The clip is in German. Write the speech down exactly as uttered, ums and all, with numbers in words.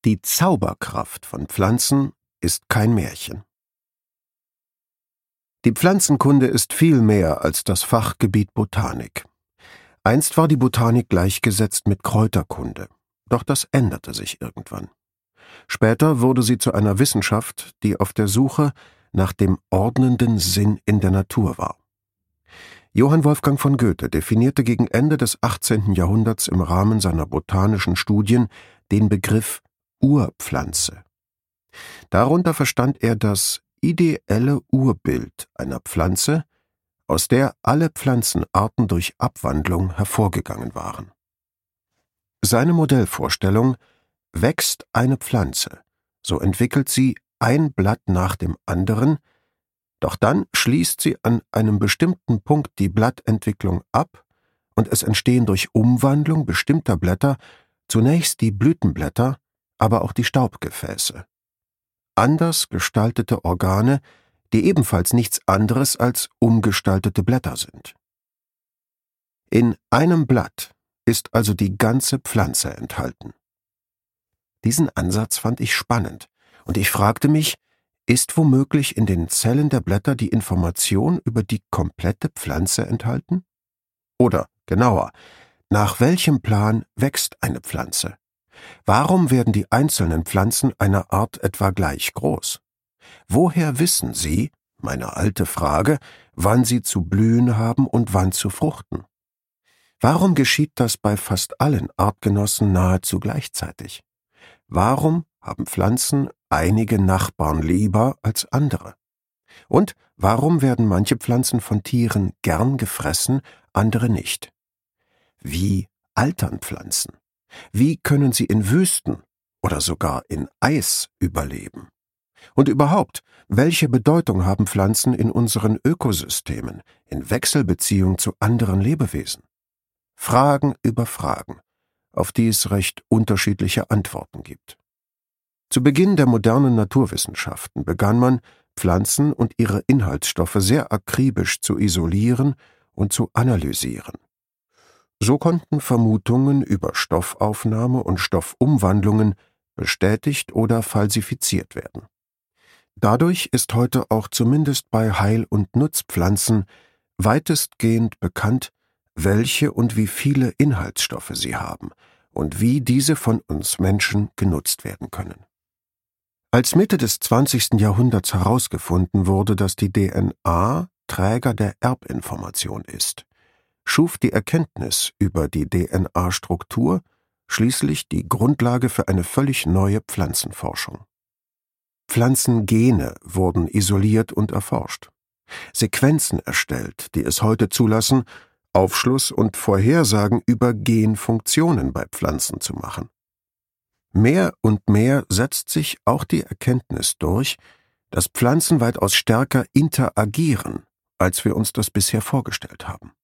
Die Zauberkraft von Pflanzen ist kein Märchen. Die Pflanzenkunde ist viel mehr als das Fachgebiet Botanik. Einst war die Botanik gleichgesetzt mit Kräuterkunde, doch das änderte sich irgendwann. Später wurde sie zu einer Wissenschaft, die auf der Suche nach dem ordnenden Sinn in der Natur war. Johann Wolfgang von Goethe definierte gegen Ende des achtzehnten Jahrhunderts im Rahmen seiner botanischen Studien den Begriff Urpflanze. Darunter verstand er das ideelle Urbild einer Pflanze, aus der alle Pflanzenarten durch Abwandlung hervorgegangen waren. Seine Modellvorstellung: wächst eine Pflanze, so entwickelt sie ein Blatt nach dem anderen, doch dann schließt sie an einem bestimmten Punkt die Blattentwicklung ab und es entstehen durch Umwandlung bestimmter Blätter zunächst die Blütenblätter, aber auch die Staubgefäße. Anders gestaltete Organe, die ebenfalls nichts anderes als umgestaltete Blätter sind. In einem Blatt ist also die ganze Pflanze enthalten. Diesen Ansatz fand ich spannend, und ich fragte mich, ist womöglich in den Zellen der Blätter die Information über die komplette Pflanze enthalten? Oder, genauer, nach welchem Plan wächst eine Pflanze? Warum werden die einzelnen Pflanzen einer Art etwa gleich groß? Woher wissen sie, meine alte Frage, wann sie zu blühen haben und wann zu fruchten? Warum geschieht das bei fast allen Artgenossen nahezu gleichzeitig? Warum haben Pflanzen einige Nachbarn lieber als andere? Und warum werden manche Pflanzen von Tieren gern gefressen, andere nicht? Wie altern Pflanzen? Wie können sie in Wüsten oder sogar in Eis überleben? Und überhaupt, welche Bedeutung haben Pflanzen in unseren Ökosystemen, in Wechselbeziehung zu anderen Lebewesen? Fragen über Fragen, auf die es recht unterschiedliche Antworten gibt. Zu Beginn der modernen Naturwissenschaften begann man, Pflanzen und ihre Inhaltsstoffe sehr akribisch zu isolieren und zu analysieren. So konnten Vermutungen über Stoffaufnahme und Stoffumwandlungen bestätigt oder falsifiziert werden. Dadurch ist heute auch zumindest bei Heil- und Nutzpflanzen weitestgehend bekannt, welche und wie viele Inhaltsstoffe sie haben und wie diese von uns Menschen genutzt werden können. Als Mitte des zwanzigsten Jahrhunderts herausgefunden wurde, dass die D N A Träger der Erbinformation ist, schuf die Erkenntnis über die D N A-Struktur schließlich die Grundlage für eine völlig neue Pflanzenforschung. Pflanzengene wurden isoliert und erforscht, Sequenzen erstellt, die es heute zulassen, Aufschluss und Vorhersagen über Genfunktionen bei Pflanzen zu machen. Mehr und mehr setzt sich auch die Erkenntnis durch, dass Pflanzen weitaus stärker interagieren, als wir uns das bisher vorgestellt haben.